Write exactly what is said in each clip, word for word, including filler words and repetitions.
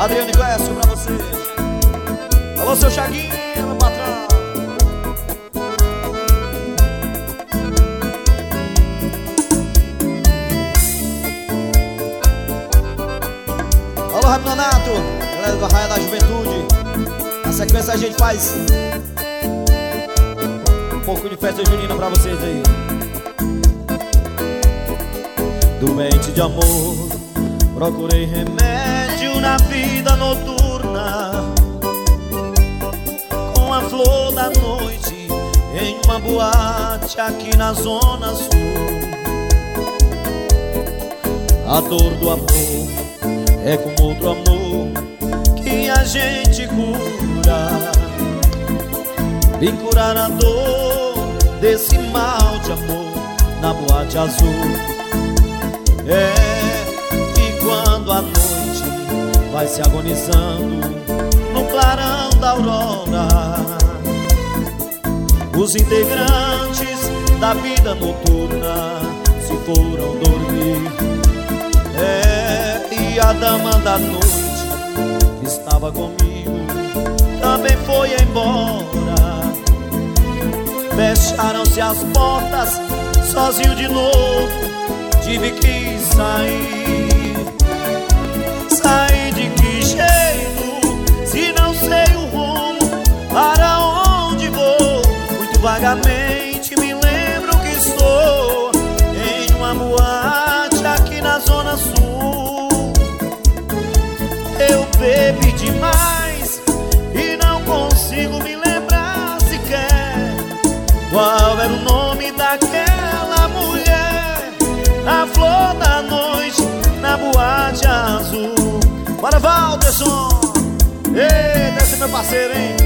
Adriane Clécio pra você. Alô, seu Chaguinho, meu patrão. Alô, Rápido Nonato, galera do Arraia da Juventude. Na sequência a gente faz um pouco de festa junina pra vocês aí. Doente de amor, procurei remédio na vida noturna, com a flor da noite em uma boate aqui na Zona Sul. A dor do amor é com outro amor que a gente cura. Vim curar a dor desse mal de amor na boate azul. É, e quando a noite vai se agonizando no clarão da aurora, os integrantes da vida noturna se foram dormir. É, e a dama da noite que estava comigo também foi embora. Fecharam-se as portas, sozinho de novo tive que sair. Sair de que jeito, se não sei o rumo, para onde vou? Muito vagamente me lembro que estou em uma boate aqui na Zona Sul. Eu bebi demais e não consigo me lembrar sequer qual era o nome daquela mulher. A flor da noite na boate azul. Bora, Valderson! Eita, esse é meu parceiro, hein?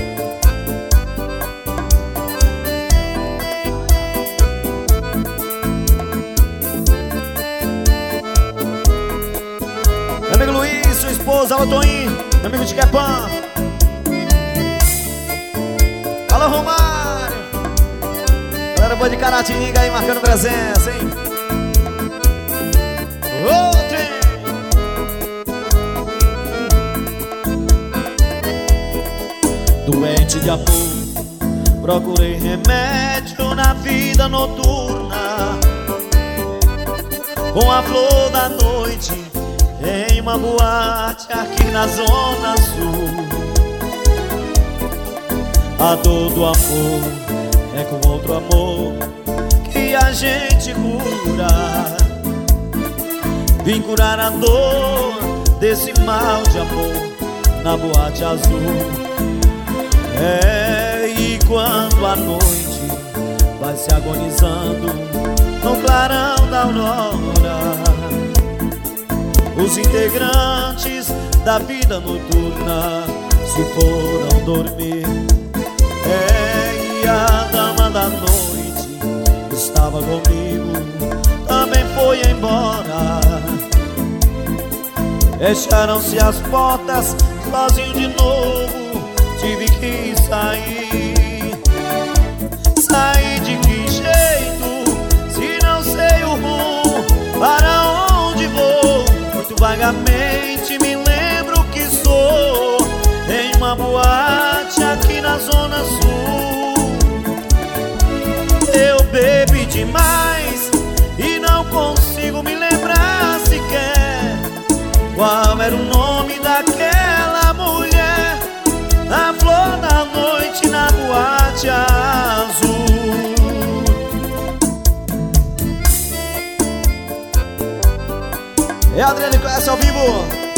Meu amigo Luiz, sua esposa, alô Toinho, meu amigo Tiquepan. Alô Romário, galera boa de Caratinga aí marcando presença, hein? Doente de amor, procurei remédio na vida noturna, com a flor da noite em uma boate aqui na Zona Sul. A dor do amor é com outro amor que a gente cura. Vim curar a dor desse mal de amor na boate azul. É, e quando a noite vai se agonizando no clarão da aurora, os integrantes da vida noturna se foram dormir. É, e a dama da noite estava comigo também foi embora. Fecharam-se as portas, sozinho de novo tive que sair. Sair de que jeito, se não sei o rumo, para onde vou? Muito vagamente me lembro que estou em uma boate aqui na Zona Sul. Eu bebi demais e não consigo me lembrar sequer qual era o nome daquela mulher. A flor da noite na boate azul. É Adriane Clécio ao vivo.